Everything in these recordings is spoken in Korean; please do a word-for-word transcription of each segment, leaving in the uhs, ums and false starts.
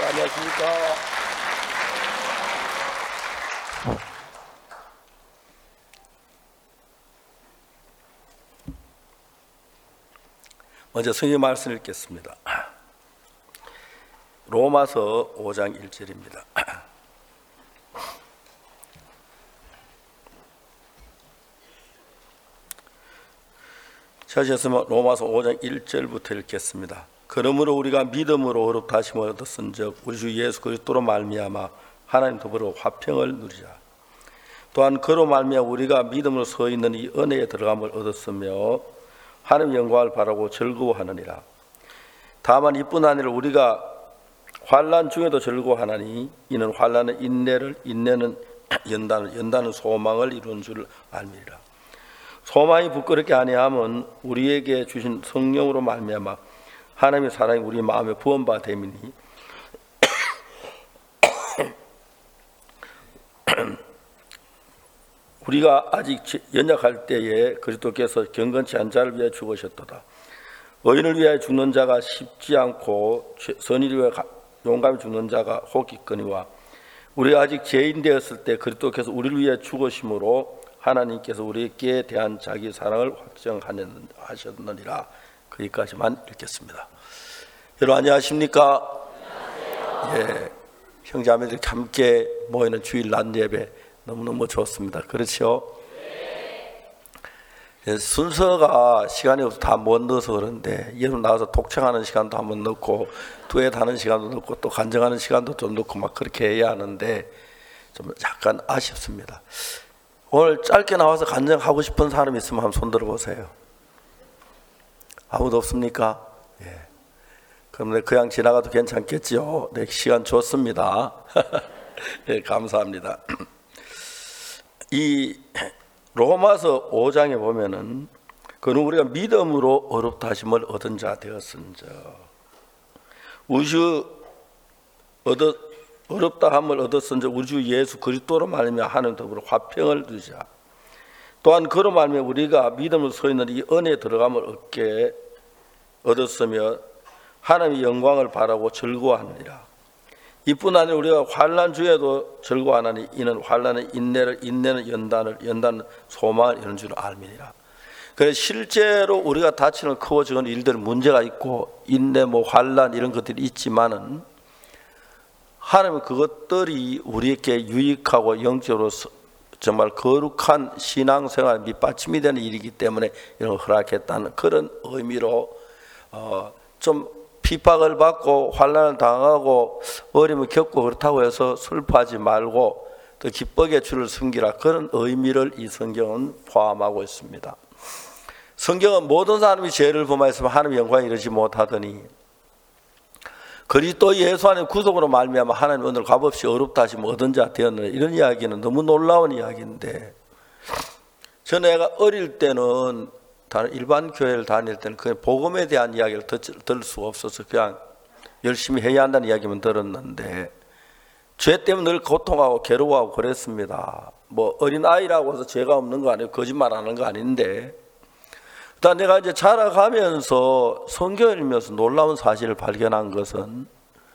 안녕하십니까. 먼저 성경 말씀을 읽겠습니다. 로마서 오 장 일 절입니다. 찾으셨으면 로마서 오 장 일 절부터 읽겠습니다. 그러므로 우리가 믿음으로 어렵다 하심을 얻었은즉 우리 주 예수 그리스도로 말미암아 하나님 더불어 화평을 누리자. 또한 그로 말미암아 우리가 믿음으로 서 있는 이 은혜에 들어감을 얻었으며 하나님 영광을 바라고 즐거워하느니라. 다만 이뿐 아니라 우리가 환난 중에도 즐거워하나니 이는 환난은 인내를, 인내는 연단을, 연단은 소망을 이루는 줄 알미라. 소망이 부끄럽게 아니하면 우리에게 주신 성령으로 말미암아 하나님의 사랑이 우리 마음에 부은 바 됨이니 우리가 아직 연약할 때에 그리스도께서 경건치 않은 자를 위하여 죽으셨도다. 의인을 위하여 죽는 자가 쉽지 않고 선의를 위하여 용감히 죽는 자가 혹 있거니와 우리가 아직 죄인 되었을 때 그리스도께서 우리를 위하여 죽으심으로 하나님께서 우리에게 대한 자기 사랑을 확정하셨느니라. 거기까지만 읽겠습니다. 여러분 안녕하십니까? 예, 형제자매들이 함께 모이는 주일 낮 예배 너무너무 좋습니다. 그렇죠? 예, 순서가 시간이 없어서 다 못 넣어서 그런데 여러분 나와서 독청하는 시간도 한번 넣고 두엣 하는 시간도 넣고 또 간증하는 시간도 좀 넣고 막 그렇게 해야 하는데 좀 약간 아쉽습니다. 오늘 짧게 나와서 간증하고 싶은 사람 있으면 한번 손 들어보세요. 아무도 없습니까? 예. 그럼 그냥 지나가도 괜찮겠죠? 네, 시간 좋습니다. 예, 감사합니다. 이 로마서 오 장에 보면은 그는 우리가 믿음으로 어렵다 하심을 얻은 자 되었은즉 우리 주 얻었 어렵다 함을 얻었은즉 우리 주 예수 그리스도로 말미암아 하나님 더불어 화평을 누리자. 또한 그로 말미암아 우리가 믿음으로 서 있는 이 은혜에 들어감을 얻게 얻었으며 하나님의 영광을 바라고 즐거워하느니라. 이뿐 아니라 우리가 환난 중에도 즐거워하나니 이는 환난은 인내를, 인내는 연단을, 연단은 소망을 이루는 줄 알미니라. 그래서 실제로 우리가 다치는 크고 작은 일들 문제가 있고 인내, 뭐 환난 이런 것들이 있지만은 하나님은 그것들이 우리에게 유익하고 영적으로 정말 거룩한 신앙생활 밑받침이 되는 일이기 때문에 이런 걸 허락했다는 그런 의미로 어, 좀 핍박을 받고 환난을 당하고 어려움을 겪고 그렇다고 해서 슬퍼하지 말고 또 기쁘게 주를 섬기라, 그런 의미를 이 성경은 포함하고 있습니다. 성경은 모든 사람이 죄를 범하였으면 하나님의 영광에 이르지 못하더니 그리스도 예수 안에 구속으로 말미암아 하나님 오늘 값없이 어렵다 하시면 얻은 자 되었느냐, 이런 이야기는 너무 놀라운 이야기인데 저 내가 어릴 때는 일반 교회를 다닐 때는 그냥 복음에 대한 이야기를 들을 수가 없어서 그냥 열심히 해야 한다는 이야기만 들었는데 죄 때문에 늘 고통하고 괴로워하고 그랬습니다. 뭐 어린아이라고 해서 죄가 없는 거 아니에요. 거짓말하는 거 아닌데 일단 내가 이제 자라가면서 성경을 읽으면서 놀라운 사실을 발견한 것은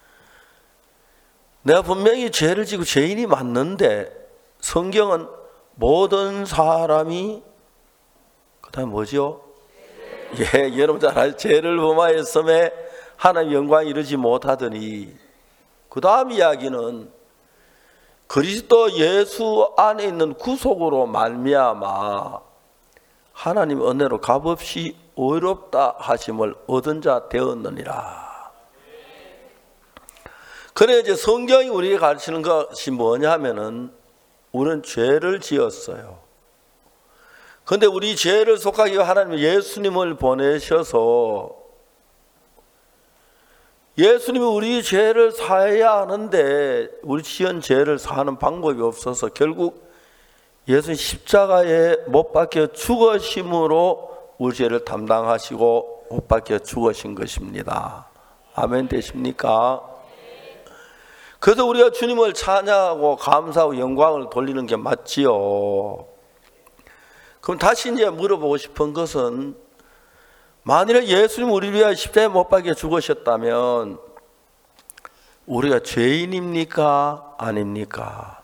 내가 분명히 죄를 지고 죄인이 맞는데 성경은 모든 사람이 그 다음에 뭐죠? 예, 여러분 잘 아시죠? 죄를 범하였음에 하나님의 영광이 이르지 못하더니 그 다음 이야기는 그리스도 예수 안에 있는 구속으로 말미암아 하나님 은혜로 값없이 어렵다 하심을 얻은 자 되었느니라. 그래 이제 성경이 우리에게 가르치는 것이 뭐냐 하면은 우리는 죄를 지었어요. 그런데 우리 죄를 속하기 위해 하나님 예수님을 보내셔서 예수님이 우리 죄를 사해야 하는데 우리 지은 죄를 사하는 방법이 없어서 결국 예수님 십자가에 못 박혀 죽으심으로 우리 죄를 담당하시고 못 박혀 죽으신 것입니다. 아멘 되십니까? 그래서 우리가 주님을 찬양하고 감사하고 영광을 돌리는 게 맞지요. 그럼 다시 이제 물어보고 싶은 것은 만일에 예수님 우리를 위하여 십자가에 못 박혀 죽으셨다면 우리가 죄인입니까? 아닙니까?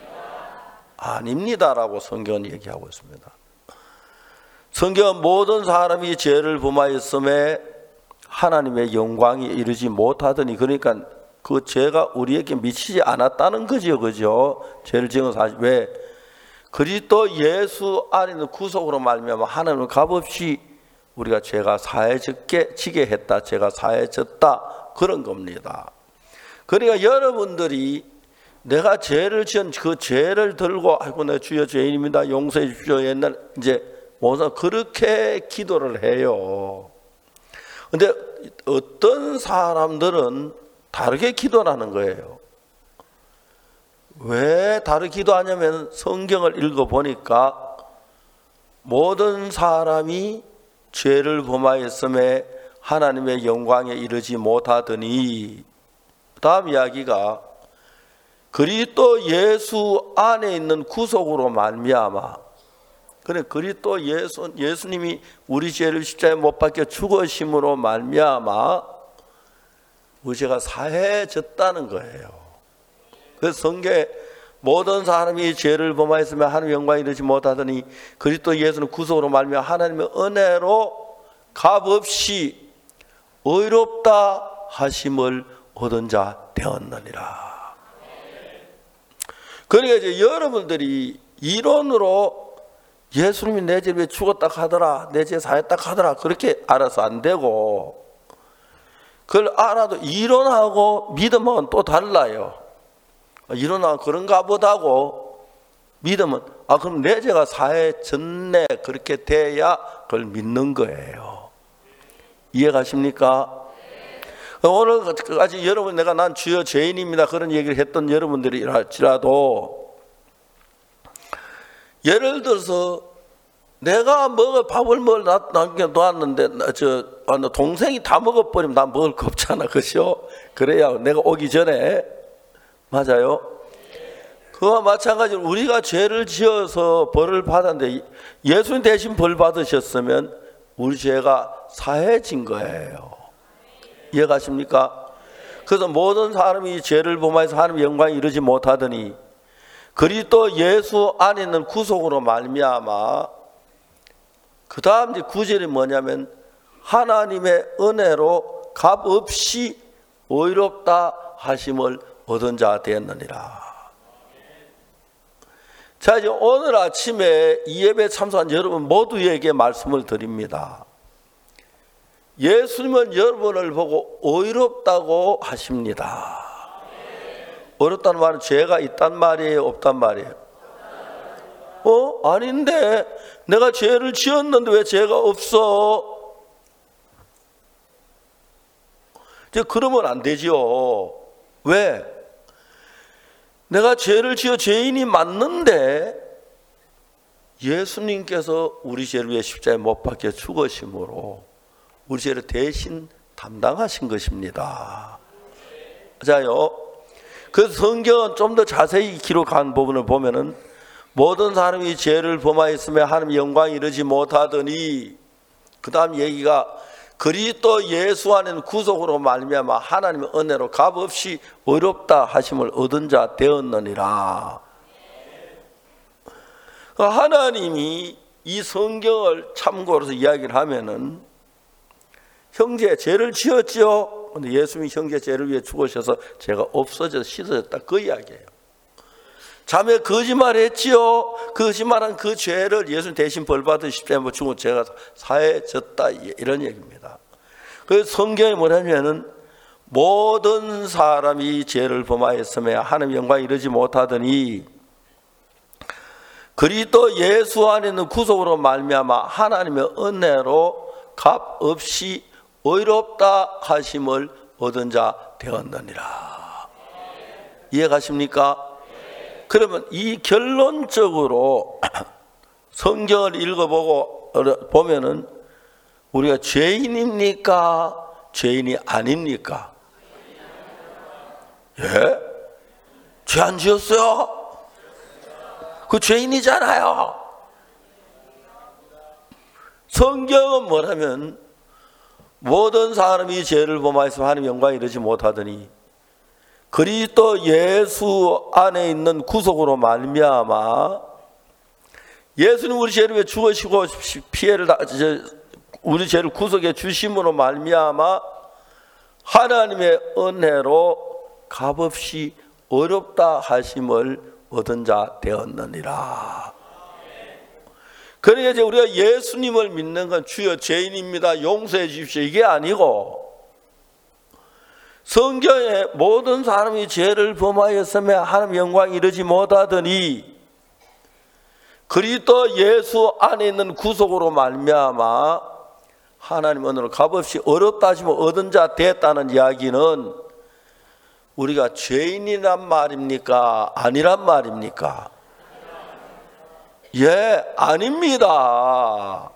아닙니다라고 성경은 얘기하고 있습니다. 성경은 모든 사람이 죄를 범하였음에 하나님의 영광이 이르지 못하더니, 그러니까 그 죄가 우리에게 미치지 않았다는 거죠, 그죠? 죄를 지은 사실. 왜? 그리스도 예수 안에 있는 구속으로 말미암아 하나님은 값없이 우리가 죄가 사해졌게 지게 했다, 죄가 사해졌다, 그런 겁니다. 그러니까 여러분들이 내가 죄를 지은 그 죄를 들고, 아이고 내 주여 죄인입니다, 용서해 주십시오, 옛날 이제 모두 그렇게 기도를 해요. 근데 어떤 사람들은 다르게 기도하는 거예요. 왜 다르게 기도하냐면 성경을 읽어보니까 모든 사람이 죄를 범하였음에 하나님의 영광에 이르지 못하더니, 다음 이야기가 그리스도 예수 안에 있는 구속으로 말미암아, 그래 그리스도 예수 예수님이 우리 죄를 십자가에 못 박혀 죽으심으로 말미암아 우리 죄가 사해졌다는 거예요. 그래서 성경에 모든 사람이 죄를 범하였으면 하나님의 영광에 이르지 못하더니 그리스도 예수는 구속으로 말미암아 하나님의 은혜로 값없이 의롭다 하심을 얻은 자 되었느니라. 그러니까 이제 여러분들이 이론으로 예수님이 내 죄를 위해 죽었다 하더라, 내 죄 사했다 하더라, 그렇게 알아서 안 되고, 그걸 알아도 이론하고 믿음은 또 달라요. 이론하고 그런가 보다고, 믿음은 아 그럼 내 죄가 사해졌네, 그렇게 돼야 그걸 믿는 거예요. 이해가십니까? 오늘까지 여러분, 내가 난 주여 죄인입니다 그런 얘기를 했던 여러분들이랄지라도, 예를 들어서 내가 먹어 밥을 먹을 남겨놓았는데 저 동생이 다 먹어버리면 나 먹을 거 없잖아, 그죠? 그래야 내가 오기 전에, 맞아요? 그와 마찬가지로 우리가 죄를 지어서 벌을 받았는데 예수님 대신 벌 받으셨으면 우리 죄가 사해진 거예요. 이해가십니까? 그래서 모든 사람이 죄를 범하여서 하나님의 영광에 이르지 못하더니 그리스도 예수 안에 있는 구속으로 말미암아, 그 다음 이제 구절이 뭐냐면 하나님의 은혜로 값없이 의롭다 하심을 얻은 자 되었느니라. 자, 이제 오늘 아침에 이 예배에 참석한 여러분 모두에게 말씀을 드립니다. 예수님은 여러분을 보고 의롭다고 하십니다. 어렵다는 말은 죄가 있단 말이에요, 없단 말이에요? 어? 아닌데 내가 죄를 지었는데 왜 죄가 없어? 이제 그러면 안 되지요. 왜? 내가 죄를 지어 죄인이 맞는데 예수님께서 우리 죄를 위해 십자가에 못 박혀 죽으심으로 우리 죄를 대신 담당하신 것입니다. 자요. 그 성경은 좀 더 자세히 기록한 부분을 보면은 모든 사람이 죄를 범하였으며 하나님의 영광에 이르지 못하더니, 그 다음 얘기가 그리스도 예수 안에는 구속으로 말미암아 하나님의 은혜로 값없이 의롭다 하심을 얻은 자 되었느니라. 하나님이 이 성경을 참고로서 이야기를 하면은 형제 죄를 지었지요. 근데 예수님이 형제 죄를 위해 죽으셔서 죄가 없어져서 씻어졌다, 그 이야기예요. 자매 거짓말했지요. 거짓말한 그 죄를 예수님 대신 벌받으 십자가에 죽은 죄가 사해졌다, 이런 얘기입니다. 그래서 성경이 뭐냐면은 모든 사람이 죄를 범하였으며 하나님의 영광에 이르지 못하더니 그리스도 예수 안에 있는 구속으로 말미암아 하나님의 은혜로 값없이 의롭다 하심을 얻은 자 되었느니라. 이해가십니까? 그러면 이 결론적으로 성경을 읽어보고 보면은 우리가 죄인입니까? 죄인이 아닙니까? 예? 죄 안 지었어요? 그 죄인이잖아요. 성경은 뭐라면 모든 사람이 죄를 범하여서 하나님의 영광에 이르지 못하더니 그리스도 예수 안에 있는 구속으로 말미암아 예수님 우리 죄를 위해 죽으시고 피해를 다 우리 죄를 구속해 주심으로 말미암아 하나님의 은혜로 값없이 어렵다 하심을 얻은 자 되었느니라. 그러니까 이제 우리가 예수님을 믿는 건 주여 죄인입니다 용서해 주십시오 이게 아니고, 성경에 모든 사람이 죄를 범하였으며 하나님 영광 이르지 못하더니 그리스도 예수 안에 있는 구속으로 말미암아 하나님 은혜로 값없이 어렵다 하시면 얻은 자 됐다는 이야기는 우리가 죄인이란 말입니까? 아니란 말입니까? 예, 아닙니다.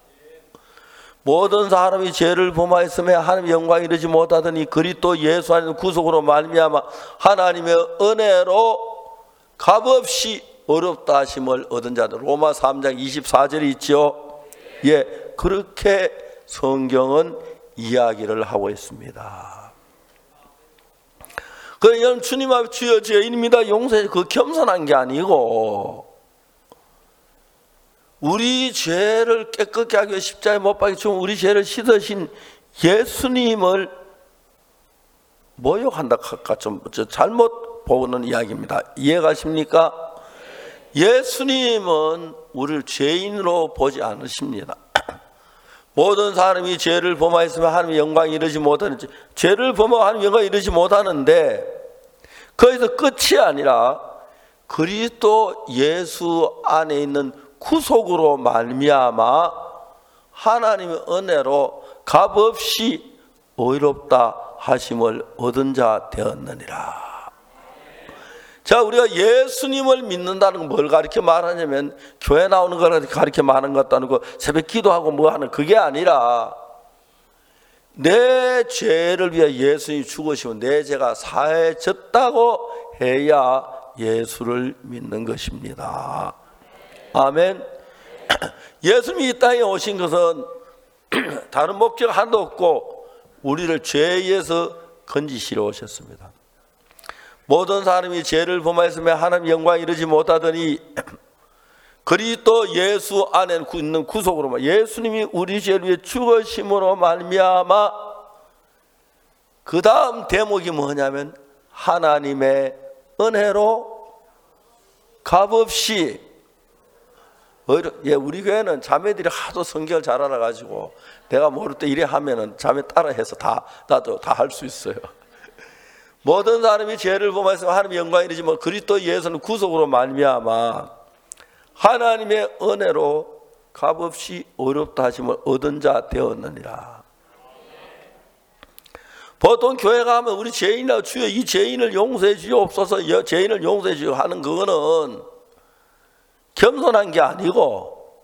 모든 사람이 죄를 범하였으며 하나님의 영광 이르지 못하더니 그리스도 예수 안에 있는 구속으로 말미암아 하나님의 은혜로 값없이 어렵다 하심을 얻은 자들. 로마 삼 장 이십사 절이 있죠. 예, 그렇게 성경은 이야기를 하고 있습니다. 그러니까 여러분 주님 앞에 주여 죄인입니다 용서해, 그 겸손한 게 아니고 우리 죄를 깨끗게 하기 위해 십자가에 못 박혀 죽은 우리 죄를 씻으신 예수님을 모욕한다 할까 좀 잘못 보는 이야기입니다. 이해가십니까? 예수님은 우리를 죄인으로 보지 않으십니다. 모든 사람이 죄를 범하였으면 하나님의 영광이 이르지 못하는, 죄를 범하고 하나님의 영광이 이르지 못하는데 거기서 끝이 아니라 그리스도 예수 안에 있는 구속으로 말미암아 하나님의 은혜로 값없이 의롭다 하심을 얻은 자 되었느니라. 자, 우리가 예수님을 믿는다는 건 뭘 가르쳐 말하냐면 교회 나오는 걸 가르쳐 말하는 것도 아니고 새벽 기도하고 뭐 하는 그게 아니라 내 죄를 위해 예수님이 죽으시면 내 죄가 사해졌다고 해야 예수를 믿는 것입니다. 아멘. 예수님이 이 땅에 오신 것은 다른 목적 하나도 없고 우리를 죄에서 건지시러 오셨습니다. 모든 사람이 죄를 범하였으며 하나님 영광 이르지 못하더니 그리스도 예수 안에 있는 구속으로 예수님이 우리 죄를 위해 죽으심으로 말미암아 그 다음 대목이 뭐냐면 하나님의 은혜로 값없이. 예, 우리 교회는 자매들이 하도 성경을 잘 알아가지고 내가 모를 때 이래 하면은 자매 따라해서 다 나도 다 할 수 있어요. 모든 사람이 죄를 범하여서 하나님의 영광이 이르지만 그리스도 예수는 구속으로 말미암아 하나님의 은혜로 값없이 어렵다 하심을 얻은 자 되었느니라. 보통 교회 가면 우리 죄인이라고 주여 이 죄인을 용서해 주옵소서 죄인을 용서해 주고 하는 그거는 겸손한 게 아니고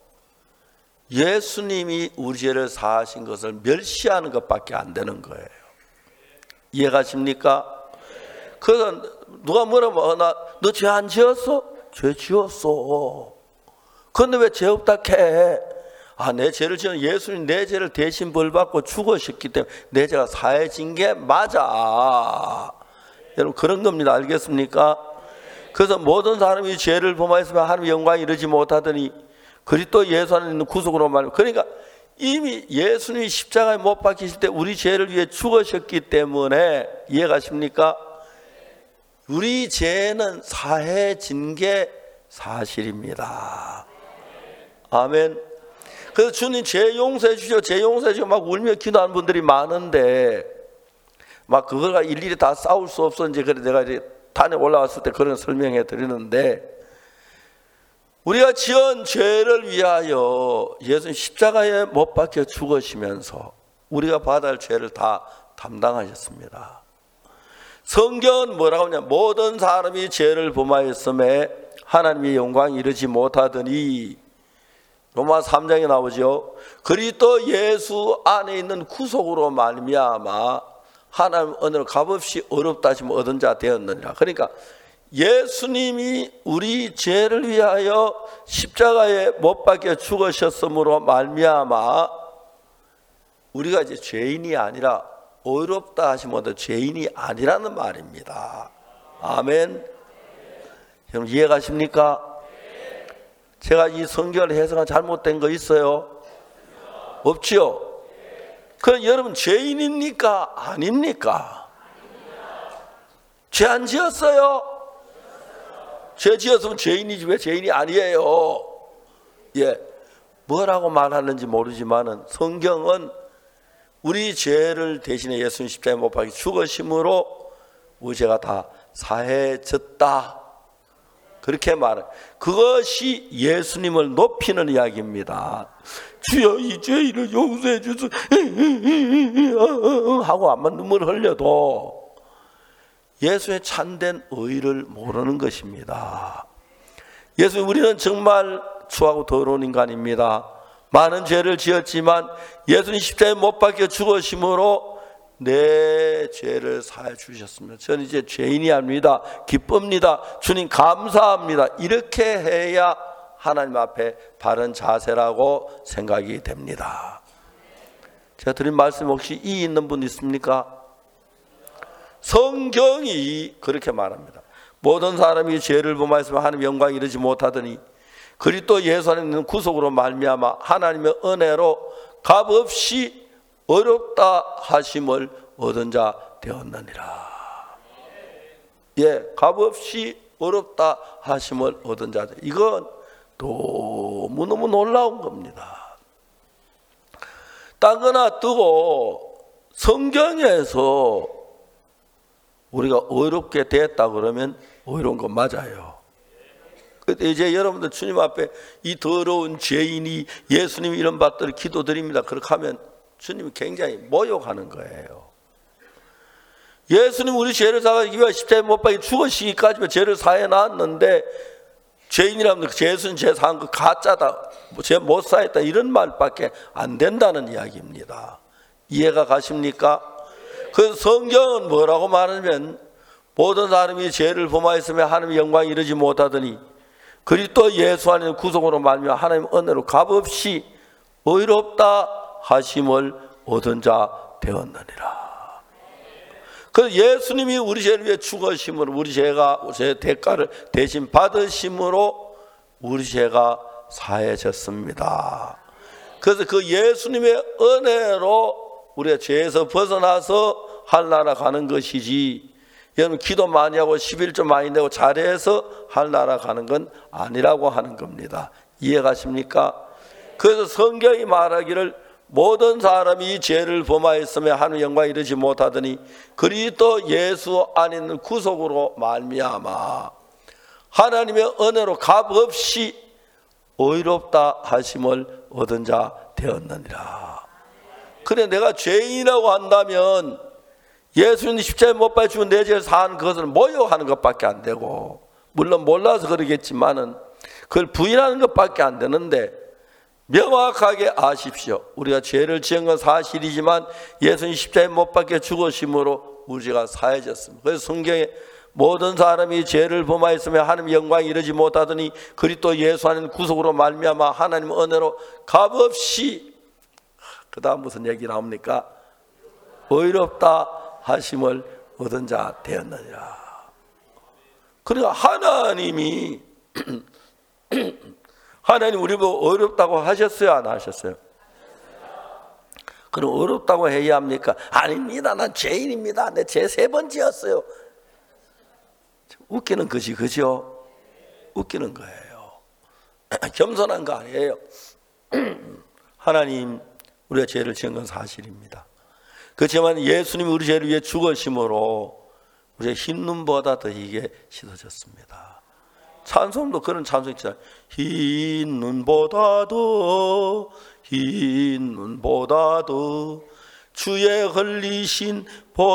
예수님이 우리 죄를 사하신 것을 멸시하는 것밖에 안 되는 거예요. 이해가십니까? 그래서 누가 뭐라면 너 죄 안 지었어? 죄 지었어. 그런데 왜 죄 없다 해? 아, 내 죄를 지은 예수님 내 죄를 대신 벌받고 죽으셨기 때문에 내 죄가 사해진 게 맞아. 여러분 그런 겁니다. 알겠습니까? 그래서 모든 사람이 죄를 범하였으면 하나님의 영광이 이르지 못하더니 그리스도 예수 안에 있는 구속으로 말하면 그러니까 이미 예수님이 십자가에 못 박히실 때 우리 죄를 위해 죽으셨기 때문에 이해가십니까? 우리 죄는 사해진 게 사실입니다. 아멘. 그래서 주님 죄 용서해 주시오 죄 용서해 주시오 막 울며 기도하는 분들이 많은데 막 그거가 일일이 다 싸울 수 없어. 이제 그래 내가 이제 단에 올라왔을 때 그런 설명해 드리는데 우리가 지은 죄를 위하여 예수님 십자가에 못 박혀 죽으시면서 우리가 받아야 할 죄를 다 담당하셨습니다. 성경은 뭐라고 하냐 모든 사람이 죄를 범하였음에 하나님의 영광이 이르지 못하더니 로마 삼 장에 나오죠. 그리스도 예수 안에 있는 구속으로 말미암아 하나님 은혜로 값없이 어렵다 하시면 얻은 자 되었느니라. 그러니까 예수님이 우리 죄를 위하여 십자가에 못 박혀 죽으셨으므로 말미암아 우리가 이제 죄인이 아니라 의롭다 하시면 죄인이 아니라는 말입니다. 아멘. 여러분 이해가십니까? 제가 이 성경을 해석한 잘못된 거 있어요? 없지요? 그럼 여러분 죄인입니까? 아닙니까? 죄 안 지었어요? 죄 지었으면 죄인이지 왜 죄인이 아니에요? 예, 뭐라고 말하는지 모르지만은 성경은 우리 죄를 대신에 예수님 십자가에 못 박혀 죽으심으로 우리 죄가 다 사해졌다. 그렇게 말해. 그것이 예수님을 높이는 이야기입니다. 주여 이 죄인을 용서해 주소 하고 아마 눈물을 흘려도 예수의 참된 의를 모르는 것입니다. 예수 우리는 정말 추하고 더러운 인간입니다. 많은 죄를 지었지만 예수님 십자가에 못 박혀 죽으심으로 내 죄를 사해 주셨습니다. 저는 이제 죄인이 아닙니다. 기쁩니다. 주님 감사합니다. 이렇게 해야 하나님 앞에 바른 자세라고 생각이 됩니다. 제가 드린 말씀 혹시 이의 있는 분 있습니까? 성경이 그렇게 말합니다. 모든 사람이 죄를 범하였으면 하나님 영광 이르지 못하더니 그리스도 예수 안에 있는 구속으로 말미암아 하나님의 은혜로 값없이 어렵다 하심을 얻은 자 되었느니라. 예, 값없이 어렵다 하심을 얻은 자. 이건 너무너무 놀라운 겁니다. 딴 거나 뜨고 성경에서 우리가 어렵게 됐다 그러면 어려운 건 맞아요. 그때 이제 여러분들 주님 앞에 이 더러운 죄인이 예수님 이런 받들을 기도드립니다. 그렇게 하면 주님이 굉장히 모욕하는 거예요. 예수님 우리 죄를 사하기 위해 십자가에 못 박혀 죽으시기까지 죄를 사해 놨는데 죄인이라면 예수님 죄 사한 거 가짜다, 죄 못 사했다 이런 말밖에 안 된다는 이야기입니다. 이해가 가십니까? 그 성경은 뭐라고 말하면 모든 사람이 죄를 범하였으며 하나님의 영광이 이르지 못하더니 그리스도 예수 안에 구속으로 말미암아 하나님 은혜로 값없이 의롭다 하심을 얻은 자 되었느니라. 그 예수님이 우리 죄를 위해 죽으심으로 우리 죄가 제 대가를 대신 받으심으로 우리 죄가 사해졌습니다. 그래서 그 예수님의 은혜로 우리가 죄에서 벗어나서 하늘나라 가는 것이지 여러분 기도 많이 하고 십일조 많이 내고 잘해서 하늘나라 가는 건 아니라고 하는 겁니다. 이해가십니까? 그래서 성경이 말하기를 모든 사람이 죄를 범하였으며 하나님의 영광에 이르지 못하더니 그리스도 예수 안에 있는 구속으로 말미암아 하나님의 은혜로 값없이 의롭다 하심을 얻은 자 되었느니라. 그래 내가 죄인이라고 한다면 예수님 십자가에 못 박혀 죽은 내 죄를 사한 것을 모욕하는 것밖에 안 되고 물론 몰라서 그러겠지만은 그걸 부인하는 것밖에 안 되는데 명확하게 아십시오. 우리가 죄를 지은 건 사실이지만 예수님 십자가에 못 박혀 죽으심으로 우리 죄가 사해졌습니다. 그래서 성경에 모든 사람이 죄를 범하였으며 하나님의 영광에 이르지 못하더니 그리스도 예수 안에 구속으로 말미암아 하나님의 은혜로 값없이 그 다음 무슨 얘기 나옵니까? 의롭다 하심을 얻은 자 되었느니라. 그러니까 하나님이 하나님 우리 보고 어렵다고 하셨어요? 안 하셨어요? 그럼 어렵다고 해야 합니까? 아닙니다. 난 죄인입니다. 내 죄 세 번 지었어요. 웃기는 것이 그죠? 웃기는 거예요. 겸손한 거 아니에요. 하나님 우리가 죄를 지은 건 사실입니다. 그렇지만 예수님이 우리 죄를 위해 죽으심으로 우리의 흰 눈보다 더 희게 씻어졌습니다. 찬송도 그런 찬송 있잖아요. 흰 눈보다도 흰 눈보다도 주의 흘리신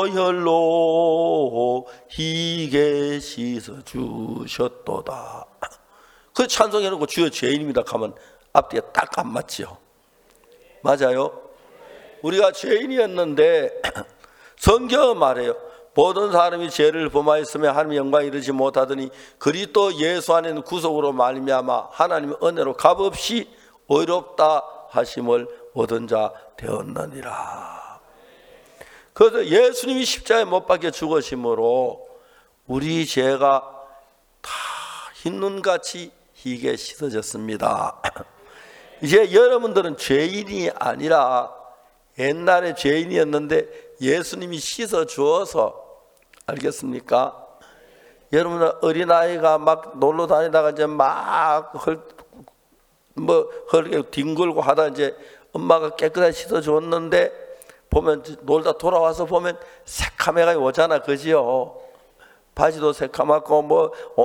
보혈로 희게 씻어 주셨도다. 그 찬송해놓고 주여 죄인입니다 하면 앞뒤에 딱 안 맞죠. 맞아요. 우리가 죄인이었는데 성경은 말해요. 모든 사람이 죄를 범하였으며 하나님의 영광에 이르지 못하더니 그리스도 예수 안에 있는 구속으로 말미암아 하나님의 은혜로 값없이 의롭다 하심을 얻은 자 되었느니라. 그래서 예수님이 십자가에 못 박혀 죽으심으로 우리 죄가 다 흰눈같이 희게 씻어졌습니다. 이제 여러분들은 죄인이 아니라 옛날에 죄인이었는데 예수님이 씻어 주어서, 알겠습니까? 여러분은 어린아이가 막 놀러 다니다가 이제 막 헐, 뭐 헐게 뒹굴고 하다 이제 엄마가 깨끗하게 씻어 줬는데 보면 놀다 돌아와서 보면 새카매가 오잖아, 그지요? 바지도 새카맣고 뭐 어,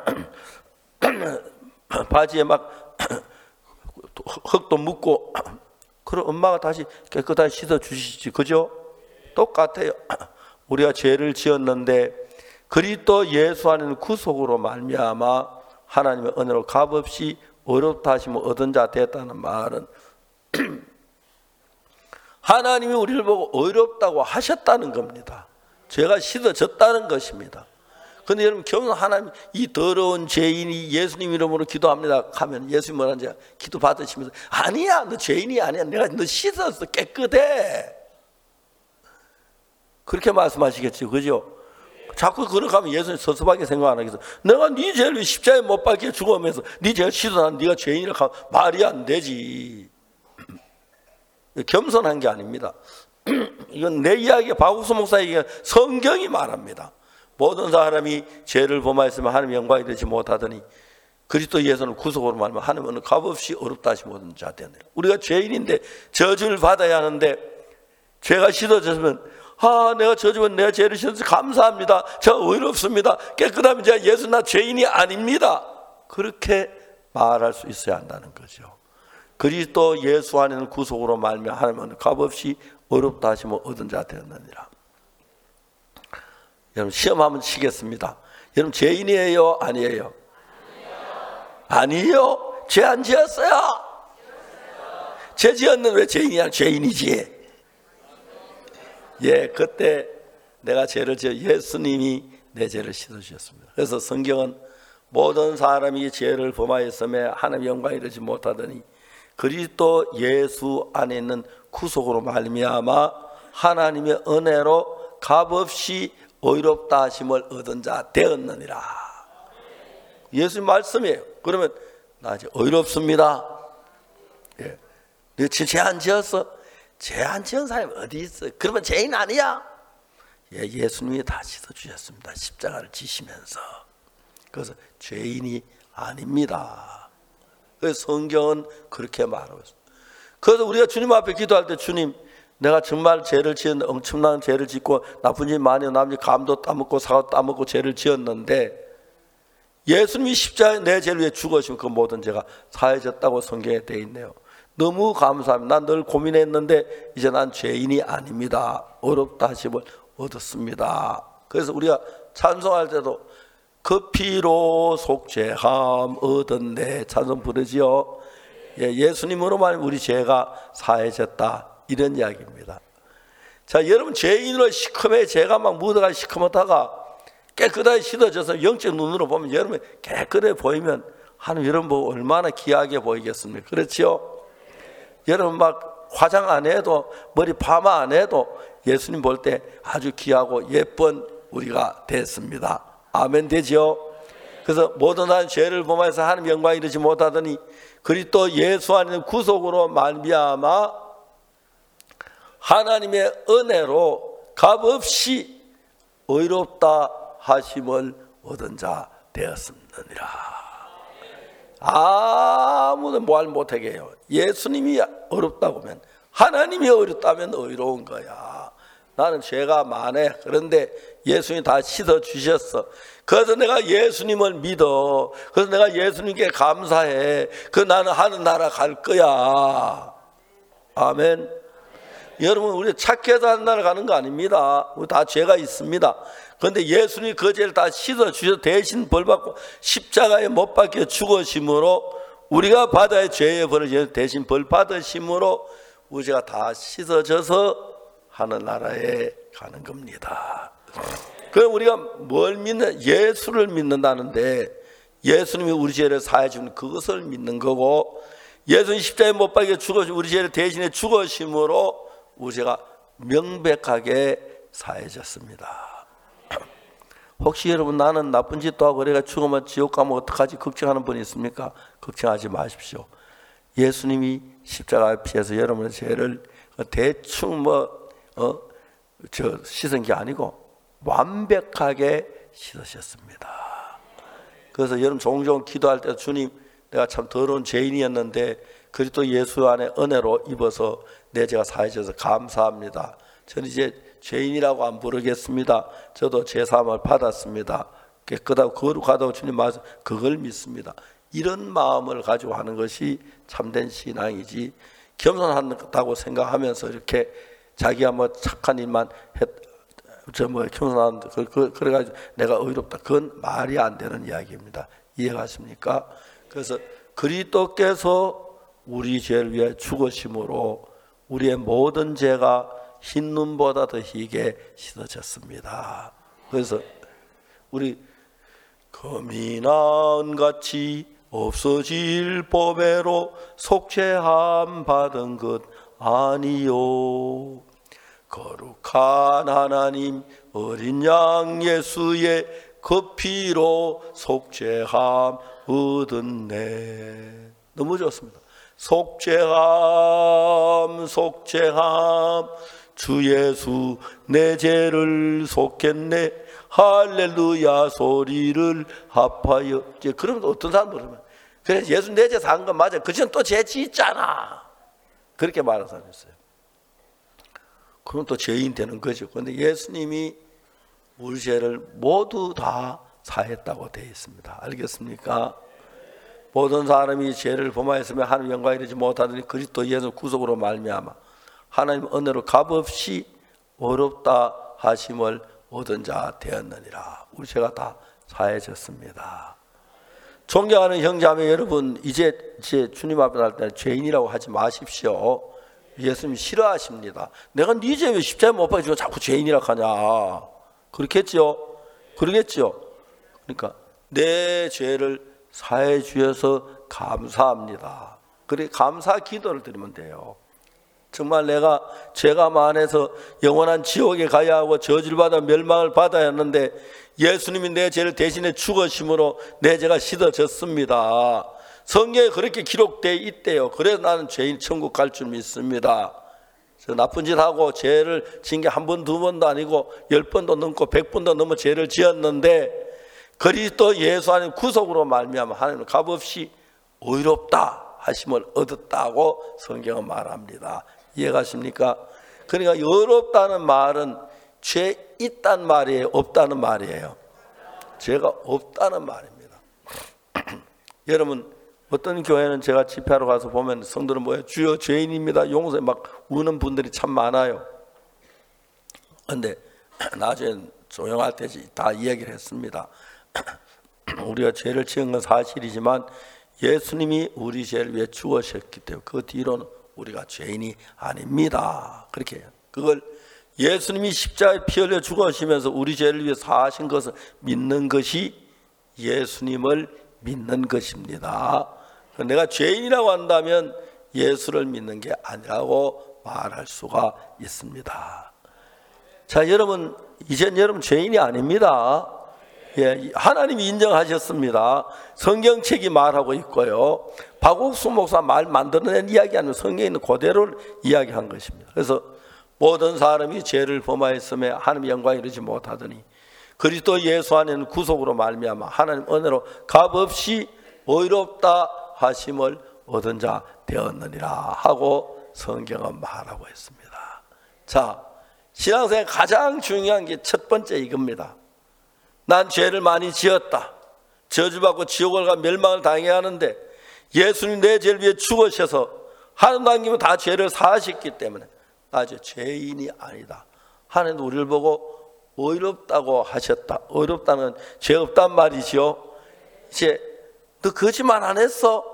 바지에 막 흙도 묻고, 그럼 엄마가 다시 깨끗하게 씻어 주시지, 그죠? 똑같아요. 우리가 죄를 지었는데 그리스도 예수 안에는 구속으로 말미암아 하나님의 은혜로 값없이 어렵다 하시면 얻은 자 됐다는 말은 하나님이 우리를 보고 어렵다고 하셨다는 겁니다. 죄가 씻어졌다는 것입니다. 그런데 여러분, 겸손 하나님, 이 더러운 죄인이 예수님 이름으로 기도합니다 하면 예수님 뭐라는지 기도 받으시면서, 아니야, 너 죄인이 아니야, 내가 너 씻었어, 깨끗해, 그렇게 말씀하시겠죠, 그죠? 자꾸 그렇게 하면 예수님 섭섭하게 생각 안 하겠어. 내가 네 죄를 십자가에 못 박혀 죽으면서 네 죄를 씻어난 네가 죄인이라 하면 말이 안 되지. 겸손한 게 아닙니다. 이건 내 이야기, 박욱수 목사 얘기가 성경이 말합니다. 모든 사람이 죄를 범하였으면 하나님의 영광이 되지 못하더니 그리스도 예수는 구속으로 말하면 하나님은 값없이 어렵다 하시 모든 자 되느니라. 우리가 죄인인데 저주를 받아야 하는데 죄가 씻어졌으면, 아, 내가 저주면 내가 죄를 씻어서 감사합니다, 저 의롭습니다, 깨끗하면 제가 예수 나 죄인이 아닙니다, 그렇게 말할 수 있어야 한다는 거죠. 그리스도 예수 안에는 구속으로 말미암아 하나님은 값없이 어렵다 하시면 얻은 자 되었느니라. 여러분, 시험 한번 치겠습니다. 여러분, 죄인이에요, 아니에요? 아니에요. 죄 안 지었어요? 죄 지었는 왜 죄인이 아니라 죄인이지. 예, 그때 내가 죄를 지어 예수님이 내 죄를 씻어주셨습니다. 그래서 성경은 모든 사람이 죄를 범하였음에 하나님의 영광이 되지 못하더니 그리스도 예수 안에 있는 구속으로 말미암아 하나님의 은혜로 값없이 의롭다 하심을 얻은 자 되었느니라. 예수님 말씀이에요. 그러면 나 이제 의롭습니다. 예, 너 죄 안 지었어? 죄 안 지은 사람이 어디 있어? 그러면 죄인 아니야? 예, 예수님이 다 씻어주셨습니다. 십자가를 지시면서. 그래서 죄인이 아닙니다. 그래서 성경은 그렇게 말하고 있어요. 그래서 우리가 주님 앞에 기도할 때, 주님, 내가 정말 죄를 지은 엄청난 죄를 짓고 나쁜 짓 많이 남지 감도 따먹고 사과도 따먹고 죄를 지었는데 예수님이 십자가에 내 죄를 위해 죽으시면 그 모든 죄가 사해졌다고 성경에 되어 있네요. 너무 감사합니다. 난 늘 고민했는데 이제 난 죄인이 아닙니다. 어렵다 하심을 얻었습니다. 그래서 우리가 찬송할 때도 그 피로 속죄함 얻었네 찬송 부르지요. 예, 예수님으로만 우리 죄가 사해졌다, 이런 이야기입니다. 자, 여러분, 죄인으로 시커매 죄가 막 묻어가 시커멓다가 깨끗하게 씻어져서 영적 눈으로 보면 여러분 깨끗해 보이면 하나님 여러분 보고 얼마나 귀하게 보이겠습니까? 그렇죠? 여러분 막 화장 안 해도 머리 파마 안 해도 예수님 볼 때 아주 귀하고 예쁜 우리가 됐습니다. 아멘 되죠? 그래서 모든 사람 죄를 범하여서 하나님 영광이 이르지 못하더니 그리스도 예수 안에 구속으로 말미암아 하나님의 은혜로 값없이 의롭다 하심을 얻은 자 되었습니다. 아무도 말 못하게 해요. 예수님이 어렵다고 하면, 하나님이 어렵다면 의로운 거야. 나는 죄가 많아. 그런데 예수님이 다 씻어주셨어. 그래서 내가 예수님을 믿어. 그래서 내가 예수님께 감사해. 그래서 나는 하늘나라 갈 거야. 아멘. 여러분, 우리 착해서 하늘나라 가는 거 아닙니다. 우리 다 죄가 있습니다. 그런데 예수님이 그 죄를 다 씻어주셔서 대신 벌받고 십자가에 못 박혀 죽으심으로 우리가 받아야 죄의 벌을 대신 벌 받으심으로 우리가 다 씻어져서 하늘나라에 가는 겁니다. 그럼 우리가 뭘 믿는? 예수를 믿는다는데 예수님이 우리 죄를 사해 주는 그것을 믿는 거고, 예수님 십자가에 못 박혀 죽어서 우리 죄를 대신해 죽으심으로 우리 죄가 명백하게 사해졌습니다. 혹시 여러분 나는 나쁜 짓도 하고 내가 죽으면 지옥 가면 어떡하지 걱정하는 분이 있습니까? 걱정하지 마십시오. 예수님이 십자가에 피해서 여러분의 죄를 대충 뭐 어, 저 씻은 게 아니고 완벽하게 씻으셨습니다. 그래서 여러분 종종 기도할 때 주님 내가 참 더러운 죄인이었는데 그리스도 예수 안에 은혜로 입어서 내 죄가 사해져서 감사합니다. 저는 이제 죄인이라고 안 부르겠습니다. 저도 죄사함을 받았습니다. 깨끗하고 거룩하다고 주님 말씀 그걸 믿습니다. 이런 마음을 가지고 하는 것이 참된 신앙이지 겸손하다고 생각하면서 이렇게 자기가 뭐 착한 일만 했, 저 뭐 겸손한 그, 그, 그래가지고 내가 의롭다 그건 말이 안 되는 이야기입니다. 이해가십니까? 그래서 그리스도께서 우리 죄를 위해 죽으심으로 우리의 모든 죄가 흰 눈보다 더 희게 씻어졌습니다. 그래서 우리 금이나 은같이 없어질 보배로 속죄함 받은 것 아니요. 거룩한 하나님 어린 양 예수의 그 피로 속죄함 얻었네. 너무 좋습니다. 속죄함 속죄함 주 예수 내 죄를 속했네 할렐루야 소리를 합하여. 이제 그러면 어떤 사람 그러면 그래 예수 내 죄 산 건 맞아. 그전 또 죄 짓잖아. 그렇게 말하는 사람이 있어요. 그럼 또 죄인 되는 거죠. 그런데 예수님이 우리 죄를 모두 다 사했다고 되어 있습니다. 알겠습니까? 모든 사람이 죄를 범하였으면 하나님 영광에 이르지 못하더니 그리스도 예수 구속으로 말미암아 하나님 은혜로 값없이 어렵다 하심을 얻은 자 되었느니라. 우리 죄가 다 사해졌습니다. 존경하는 형제자매 여러분, 이제 제 주님 앞에 날 때 죄인이라고 하지 마십시오. 예수님 싫어하십니다. 내가 네 죄 왜 십자가에 못 박히고 자꾸 죄인이라고 하냐. 그렇겠죠? 그러겠죠? 그러니까 내 죄를 사해 주셔서 감사합니다. 그래 감사 기도를 드리면 돼요. 정말 내가 죄가 많아서 영원한 지옥에 가야 하고 저주받아 멸망을 받아야 하는데 예수님이 내 죄를 대신에 죽으심으로 내 죄가 씻어졌습니다. 성경에 그렇게 기록되어 있대요. 그래서 나는 죄인 천국 갈 줄 믿습니다. 저 나쁜 짓 하고 죄를 진 게 한 번, 두 번도 아니고 열 번도 넘고 백 번도 넘어 죄를 지었는데 그리스도 예수 안에 구속으로 말미암아 하나님은 값없이 의롭다 하심을 얻었다고 성경은 말합니다. 이해가십니까? 그러니까 의롭다는 말은 죄 있단 말이에요? 없다는 말이에요? 죄가 없다는 말입니다. 여러분 어떤 교회는 제가 집회하러 가서 보면 성도는 뭐예요? 주여 죄인입니다. 용서해 막 우는 분들이 참 많아요. 그런데 나중에 조용할 때 다 이야기를 했습니다. 우리가 죄를 지은 건 사실이지만 예수님이 우리 죄를 위해 죽으셨기 때문에 그 뒤로는 우리가 죄인이 아닙니다. 그렇게 해요. 그걸 예수님이 십자가에 피 흘려 죽으시면서 우리 죄를 위해 사하신 것을 믿는 것이 예수님을 믿는 것입니다. 내가 죄인이라고 한다면 예수를 믿는 게 아니라고 말할 수가 있습니다. 자, 여러분 이젠 여러분 죄인이 아닙니다. 예, 하나님이 인정하셨습니다. 성경책이 말하고 있고요. 박옥수 목사 말 만들어낸 이야기 아니면 성경에 있는 그대로를 이야기한 것입니다. 그래서 모든 사람이 죄를 범하였음에 하나님의 영광에 이르지 못하더니 그리스도 예수 안에는 구속으로 말미암아 하나님 은혜로 값없이 의롭다 하심을 얻은 자 되었느니라 하고 성경은 말하고 있습니다. 자, 신앙생활 가장 중요한 게 첫 번째 이겁니다. 난 죄를 많이 지었다. 저주받고 지옥을 가 멸망을 당해야 하는데 예수님 내 죄를 위해 죽으셔서 하나님 남기면 다 죄를 사하셨기 때문에 나 이제 죄인이 아니다. 하나님도 우리를 보고 의롭다고 하셨다. 의롭다는 죄 없단 말이죠. 이제 너 거짓말 안 했어?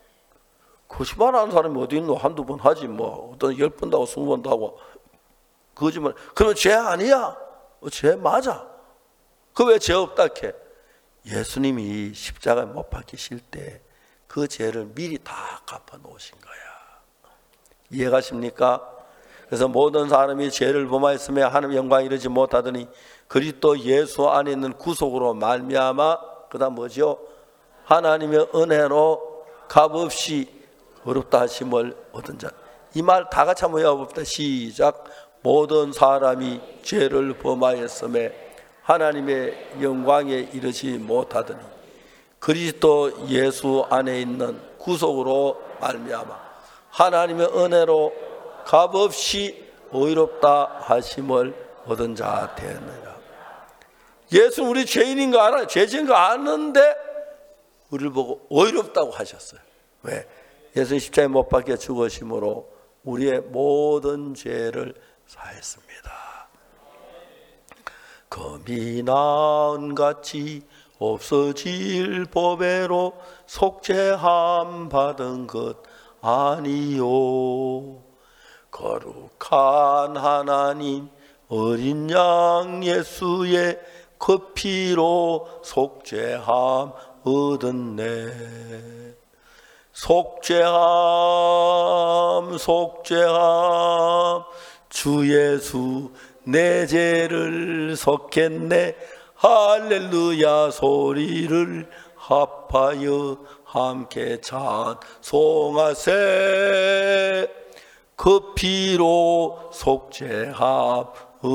거짓말 하는 사람이 어디 있노? 한두 번 하지 뭐. 어떤 열 번도 하고 스무 번도 하고 거짓말. 그러면 죄 아니야? 어, 죄 맞아. 그 왜 죄 없다 해? 예수님이 십자가에 못 박히실 때 그 죄를 미리 다 갚아 놓으신 거야. 이해가십니까? 그래서 모든 사람이 죄를 범하였음에 하나님 영광 이르지 못하더니 그리스도 예수 안에 있는 구속으로 말미암아 그다음 뭐죠? 하나님의 은혜로 값없이 어렵다 하심을 얻은 자. 이 말 다 같이 한번 외워봅시다. 시작. 모든 사람이 죄를 범하였음에 하나님의 영광에 이르지 못하더니 그리스도 예수 안에 있는 구속으로 말미암아 하나님의 은혜로 값없이 의롭다 하심을 얻은 자 되었느니라. 예수는 우리 죄인인 거 알아요. 죄진 거 아는데 우리를 보고 의롭다고 하셨어요. 왜? 예수님 십자가에 못 박혀 죽으심으로 우리의 모든 죄를 사했습니다. 금이 나은같이 없어질 보배로 속죄함 받은 것 아니요. 거룩한 하나님 어린 양 예수의 그 피로 속죄함 얻었네. 속죄함 속죄함 주 예수 내 죄를 속했네. 할렐루야 소리를 합하여 함께 찬송하세. 그 피로 속죄함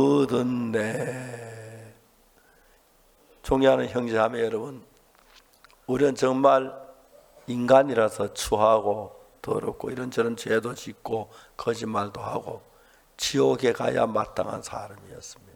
얻었네. 존경하는 형제자매 여러분, 우리는 정말 인간이라서 추하고 더럽고 이런저런 죄도 짓고 거짓말도 하고 지옥에 가야 마땅한 사람이었습니다.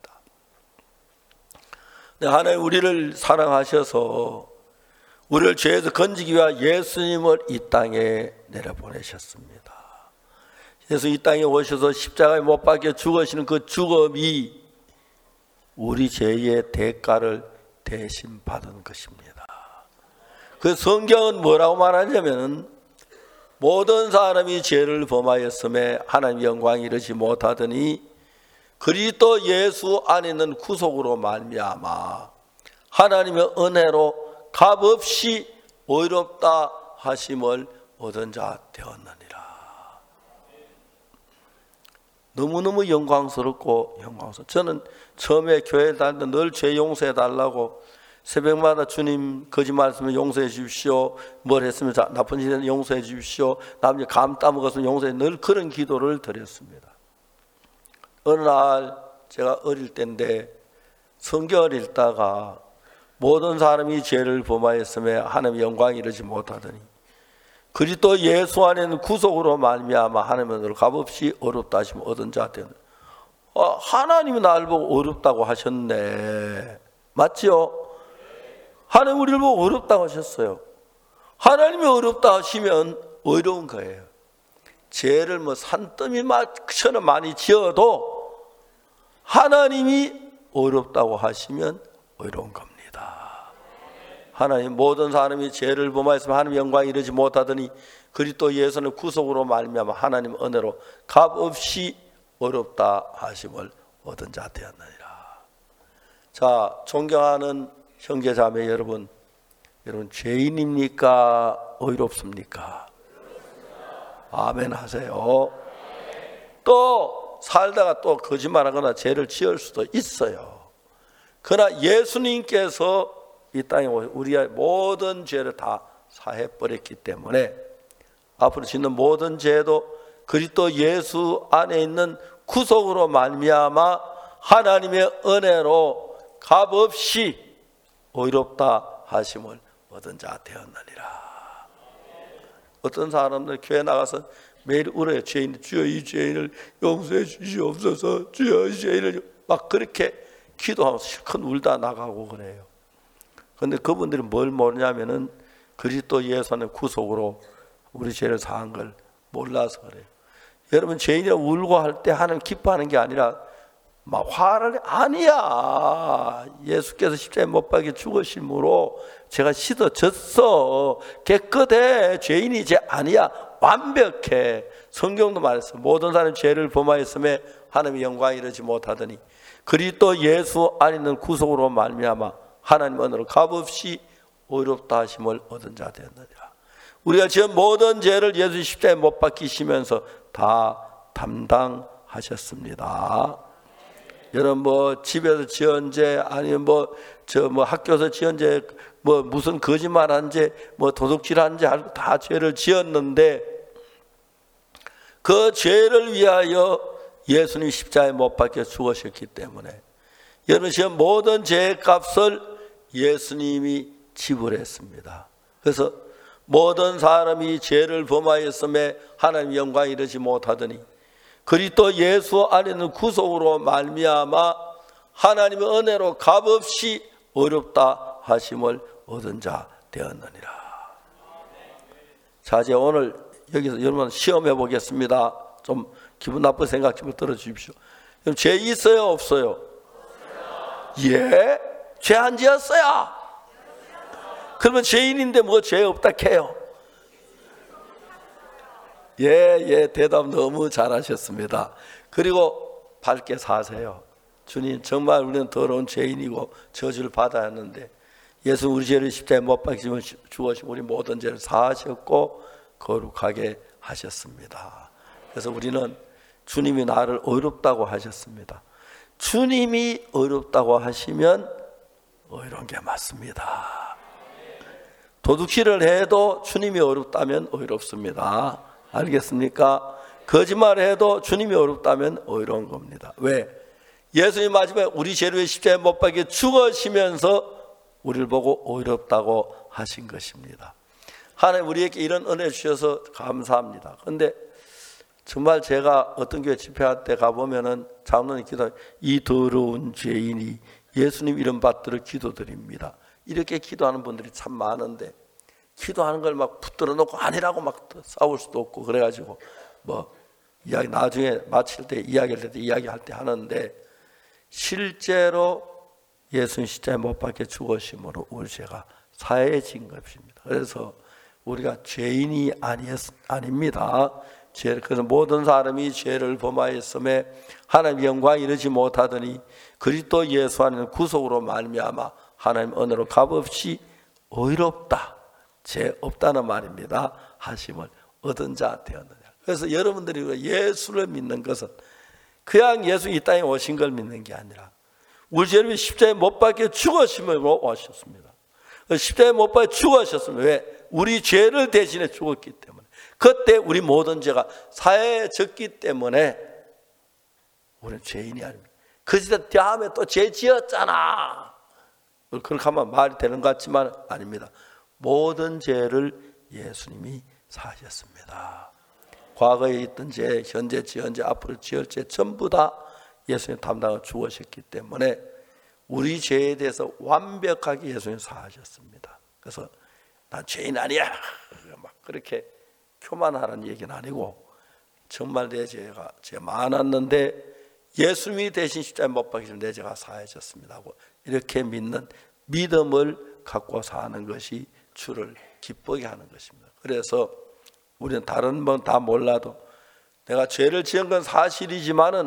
하나님 우리를 사랑하셔서 우리를 죄에서 건지기 위해 예수님을 이 땅에 내려보내셨습니다. 그래서 이 땅에 오셔서 십자가에 못 박혀 죽으시는 그 죽음이 우리 죄의 대가를 대신 받은 것입니다. 그 성경은 뭐라고 말하냐면 모든 사람이 죄를 범하였음에 하나님 영광이 이르지 못하더니 그리스도 예수 안에 있는 구속으로 말미암아 하나님의 은혜로 값없이 의롭다 하심을 얻은 자 되었느니라. 너무너무 영광스럽고 영광스럽고 저는 처음에 교회 다닐 때 늘 죄 용서해 달라고 새벽마다 주님 거짓말 했으면 용서해 주십시오. 뭘 했으면 나쁜 짓은 용서해 주십시오. 남자 감 따먹었으면 용서해, 늘 그런 기도를 드렸습니다. 어느 날 제가 어릴 때인데 성경을 읽다가 모든 사람이 죄를 범하였음에 하나님의 영광이 이르지 못하더니 그리스도 예수 안에 있는 구속으로 말미암아 하나님을 값없이 어렵다 하시면 얻은 자 되는. 아, 하나님이 나를 보고 어렵다고 하셨네. 맞지요? 하나님 우리를 보고 어렵다고 하셨어요. 하나님이 어렵다 하시면 어려운 거예요. 죄를 뭐 산더미처럼 많이 지어도 하나님이 어렵다고 하시면 어려운 겁니다. 하나님 모든 사람이 죄를 범하였으면 하나님 영광이 이르지 못하더니 그리스도 예수는 구속으로 말미암아 하나님 은혜로 값없이 어렵다 하심을 얻은 자 되었느니라. 자, 존경하는 형제자매 여러분, 여러분 죄인입니까? 의롭습니까? 아멘 하세요. 또 살다가 또 거짓말하거나 죄를 지을 수도 있어요. 그러나 예수님께서 이 땅에 우리의 모든 죄를 다 사해버렸기 때문에 앞으로 짓는 모든 죄도 그리스도 예수 안에 있는 구속으로 말미암아 하나님의 은혜로 값없이 의롭다 하심을 얻은 자 되었느니라. 어떤 사람들 교회 나가서 매일 울어요. 죄인, 주여 이 죄인을 용서해 주시옵소서. 주여 이 죄인을 막 그렇게 기도하면서 실컷 울다 나가고 그래요. 그런데 그분들이 뭘 모르냐면은 그리스도 예수의 구속으로 우리 죄를 사한 걸 몰라서 그래요. 여러분 죄인이라 울고 할 때 하나님 기뻐하는 게 아니라 막 화를 아니야. 예수께서 십자가에 못 박혀 죽으심으로 제가 씻어졌어. 깨끗해. 죄인이 이제 아니야. 완벽해. 성경도 말했어. 모든 사람이 죄를 범하였음에 하나님의 영광이 이르지 못하더니 그리스도 예수 안에 있는 구속으로 말미암아 하나님 은혜로 값없이 의롭다 하심을 얻은 자 되었느니라. 우리가 지은 모든 죄를 예수 십자가에 못 박히시면서 다 담당 하셨습니다. 여러분 뭐 집에서 지은 죄 아니면 뭐 저 뭐 학교에서 지은 죄 뭐 무슨 거짓말한 죄 뭐 도둑질한 죄 다 죄를 지었는데 그 죄를 위하여 예수님 십자가에 못 박혀 죽으셨기 때문에 여러분 지은 모든 죄의 값을 예수님이 지불했습니다. 그래서 모든 사람이 죄를 범하였음에 하나님 영광 이르지 못하더니 그리스도 예수 안에는 구속으로 말미암아 하나님의 은혜로 값없이 어렵다 하심을 얻은 자 되었느니라. 자, 이제 오늘 여기서 여러분 시험해 보겠습니다. 좀 기분 나쁜 생각 좀 들어주십시오. 여러분 죄 있어요 없어요? 예? 죄 안 지었어요? 그러면 죄인인데 뭐 죄 없다 해요? 예, 예, 대답 너무 잘하셨습니다. 그리고 밝게 사세요. 주님, 정말 우리는 더러운 죄인이고 저주를 받아야 하는데 예수 우리 죄를 십자가에 못 박히시면 죽으시고 우리 모든 죄를 사하셨고 거룩하게 하셨습니다. 그래서 우리는 주님이 나를 어렵다고 하셨습니다. 주님이 어렵다고 하시면 어려운 게 맞습니다. 도둑질을 해도 주님이 어렵다면 어렵습니다. 알겠습니까? 거짓말해도 주님이 어렵다면 어려운 겁니다. 왜? 예수님 마지막에 우리 죄를 위해 십자가에 못 박혀 죽으시면서 우리를 보고 어렵다고 하신 것입니다. 하나님 우리에게 이런 은혜 주셔서 감사합니다. 그런데 정말 제가 어떤 교회 집회할 때 가보면은 장로님 기도, 이 더러운 죄인이 예수님 이름 받들어 기도드립니다. 이렇게 기도하는 분들이 참 많은데 기도하는 걸 막 붙들어 놓고 아니라고 막 싸울 수도 없고 그래가지고 뭐 이야기 나중에 마칠 때 이야기할 때 이야기할 때 하는데 실제로 예수님 십자가에 못 박혀 죽으심으로 우리 죄가 사해진 것입니다. 그래서 우리가 죄인이 아니었, 아닙니다. 죄, 그래서 모든 사람이 죄를 범하였음에 하나님 영광 이르지 못하더니 그리스도 예수 안에는 구속으로 말미암아 하나님 은혜로 값없이 의롭다, 죄 없다는 말입니다. 하심을 얻은 자 되었느냐. 그래서 여러분들이 예수를 믿는 것은 그냥 예수 이 땅에 오신 걸 믿는 게 아니라 우리 죄를 위해 십자가에 못 박혀 죽으심으로 오셨습니다. 십자가에 못 박혀 죽으셨습니다. 왜? 우리 죄를 대신해 죽었기 때문에. 그때 우리 모든 죄가 사해졌기 때문에 우리는 죄인이 아닙니다. 그 다음에 또 죄 지었잖아. 그렇게 하면 말이 되는 것 같지만 아닙니다. 모든 죄를 예수님이 사하셨습니다. 과거에 있던 죄, 현재 지은 죄, 앞으로 지을 죄 전부 다 예수님 담당을 주셨기 때문에 우리 죄에 대해서 완벽하게 예수님 사하셨습니다. 그래서 난 죄인 아니야 막 그렇게 교만하라는 얘기는 아니고 정말 내 죄가 죄 많았는데 예수님이 대신 십자가에 못 박히시면 내 죄가 사해졌습니다 하고 이렇게 믿는 믿음을 갖고 사는 것이 주를 기쁘게 하는 것입니다. 그래서 우리는 다른 건 다 몰라도 내가 죄를 지은 건 사실이지만은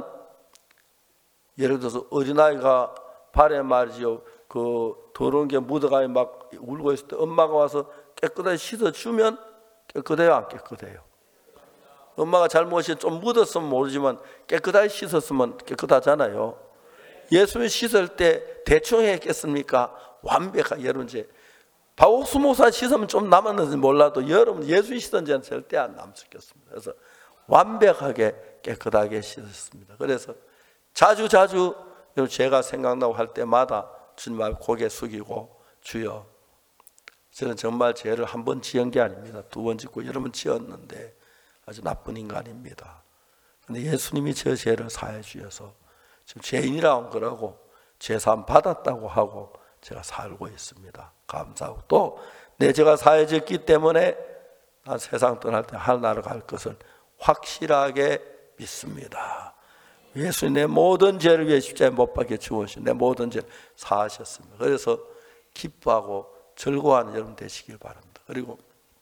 예를 들어서 어린아이가 발에 말이죠 그 더러운 게 묻어가며 막 울고 있을 때 엄마가 와서 깨끗하게 씻어주면 깨끗해요 안 깨끗해요? 엄마가 잘못이 좀 묻었으면 모르지만 깨끗하게 씻었으면 깨끗하잖아요. 예수님 씻을 때 대충 했겠습니까? 완벽하게. 여러분 이제 박옥수목사 씻으면 좀 남았는지 몰라도 여러분 예수 씻은 죄는 절대 안 남았겠습니다. 그래서 완벽하게 깨끗하게 씻었습니다. 그래서 자주 자주 제가 생각나고 할 때마다 주님 앞에 고개 숙이고 주여 저는 정말 죄를 한 번 지은 게 아닙니다. 두 번 짓고 여러 번 지었는데 아주 나쁜 인간입니다. 그런데 예수님이 저 죄를 사해 주셔서 지금 죄인이라고 그러고 죄사함 받았다고 하고 제가 살고 있습니다. 감사하고 또 내 죄가 사해졌기 때문에 난 세상 떠날 때 하늘나라 갈 것을 확실하게 믿습니다. 예수님 내 모든 죄를 위해 십자가에 못 박혀 죽으신 내 모든 죄를 사하셨습니다. 그래서 기뻐하고 즐거워하는 여러분 되시길 바랍니다. 그리고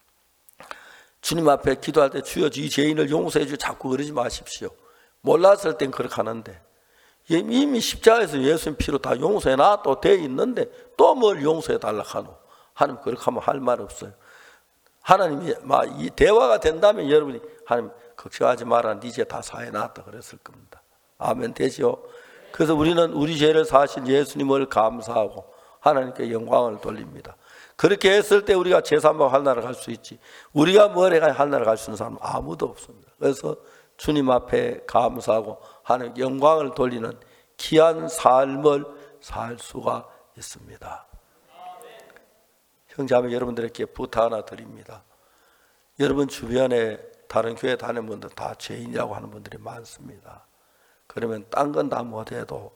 주님 앞에 기도할 때 주여 이 죄인을 용서해 주고 자꾸 그러지 마십시오. 몰랐을 땐 그렇게 하는데 이미 십자가에서 예수님 피로 다 용서해 놔도 돼 있는데 또 뭘 용서해 달라고 하노? 하나님 그렇게 하면 할 말 없어요. 하나님이 막 이 대화가 된다면 여러분이 하나님 걱정하지 마라, 네 죄 다 사해놨다 그랬을 겁니다. 아멘 되죠? 그래서 우리는 우리 죄를 사실 예수님을 감사하고 하나님께 영광을 돌립니다. 그렇게 했을 때 우리가 제삼복 하늘나라 갈 수 있지. 우리가 뭘 해가 하늘나라 갈 수 있는 사람은 아무도 없습니다. 그래서 주님 앞에 감사하고 하나님 영광을 돌리는 귀한 삶을 살 수가 있습니다. 형제자매 여러분들에게 부탁 하나 드립니다. 여러분 주변에 다른 교회 다니는 분들 다 죄인이라고 하는 분들이 많습니다. 그러면 딴 건 다 못해도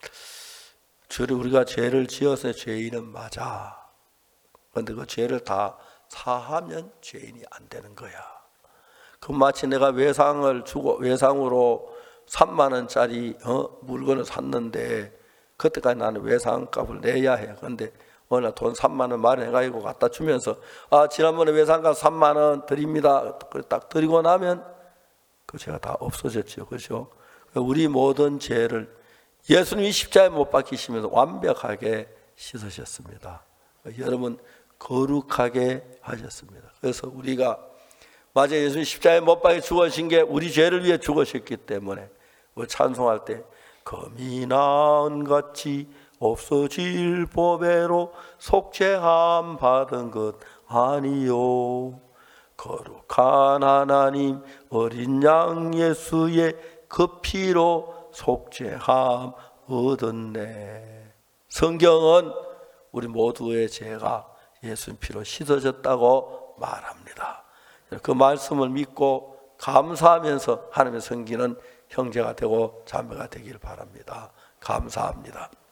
우리가 죄를 지어서 죄인은 맞아. 그런데 그 죄를 다 사하면 죄인이 안 되는 거야. 그 마치 내가 외상을 주고 외상으로 삼만 원짜리 어, 물건을 샀는데 그때까지 나는 외상값을 내야 해. 그런데 어느 날 돈 삼만 원 마련해가지고 갖다 주면서 아 지난번에 외상값 삼만 원 드립니다. 딱 드리고 나면 그 죄가 다 없어졌죠. 그렇죠? 우리 모든 죄를 예수님이 십자가에 못 박히시면서 완벽하게 씻으셨습니다. 여러분 거룩하게 하셨습니다. 그래서 우리가 맞아 예수님 십자가에 못 박혀 죽으신 게 우리 죄를 위해 죽으셨기 때문에 우리 찬송할 때 금이 나은 같이 없어질 보배로 속죄함 받은 것 아니요 거룩한 하나님 어린 양 예수의 그 피로 속죄함 얻었네. 성경은 우리 모두의 죄가 예수님 피로 씻어졌다고 말합니다. 그 말씀을 믿고 감사하면서 하나님의 섬기는 형제가 되고 자매가 되길 바랍니다. 감사합니다.